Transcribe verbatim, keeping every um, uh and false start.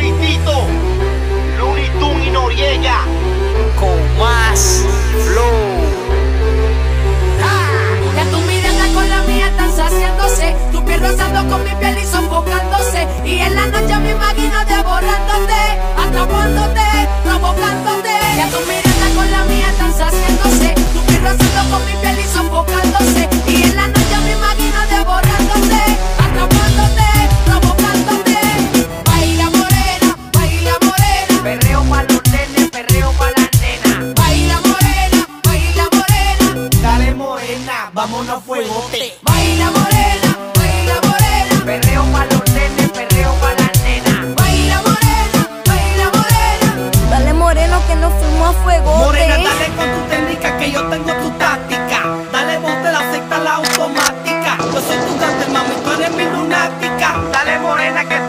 Tito, Looney Tunes y Noriega, con más flow. Ya tu mirada con la mía están saciándose, tu piel rozando con mi piel y sofocándose. Y en la noche me imagino devorándote, atrapándote, provocándote. Ya tu mirada con la mía están saciándose, tu piel rozando con mi piel y sofocándose. Y en la noche me imagino devorándote, atrapándote, provocándote. Baila morena, baila morena, Perreo pa' los nenes, perreo pa' las nenas. baila morena, baila morena, Dale morena, vámonos a fuegote. baila morena, baila morena. Perreo pa' los nenes, perreo pa' las nenas. Baila morena, baila morena. Dale moreno que nos fuimos a fuego. Morena, dale con tu técnica que yo tengo tu táctica. Dale bote, la secta, la automática. Yo soy tu cante, mami, tú eres mi lunática. Dale morena que